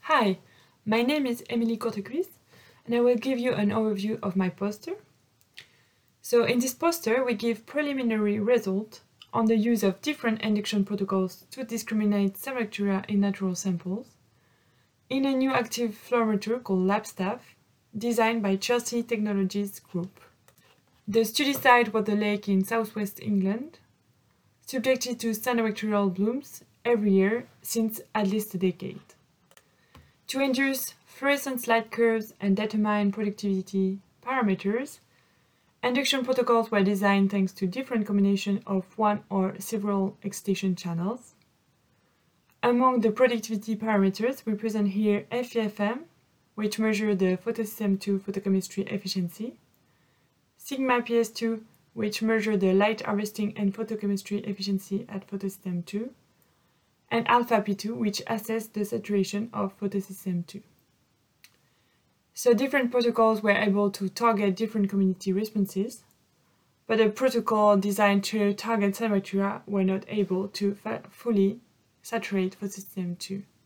Hi, my name is Emily Kortequist, and I will give you an overview of my poster. So in this poster, we give preliminary results on the use of different induction protocols to discriminate Cyanobacteria in natural samples in a new active fluorometer called LabStaff, designed by Chelsea Technologies Group. The study site was the lake in southwest England, subjected to cyanobacterial blooms every year since at least a decade. To induce fluorescence light curves and determine productivity parameters, induction protocols were designed thanks to different combinations of one or several excitation channels. Among the productivity parameters, we present here FEFM, which measures the photosystem 2 photochemistry efficiency, sigma PS2, which measures the light harvesting and photochemistry efficiency at photosystem 2, and alpha P2, which assesses the saturation of photosystem 2. So different protocols were able to target different community responses, but the protocol designed to target cyanobacteria were not able to fully saturate photosystem 2.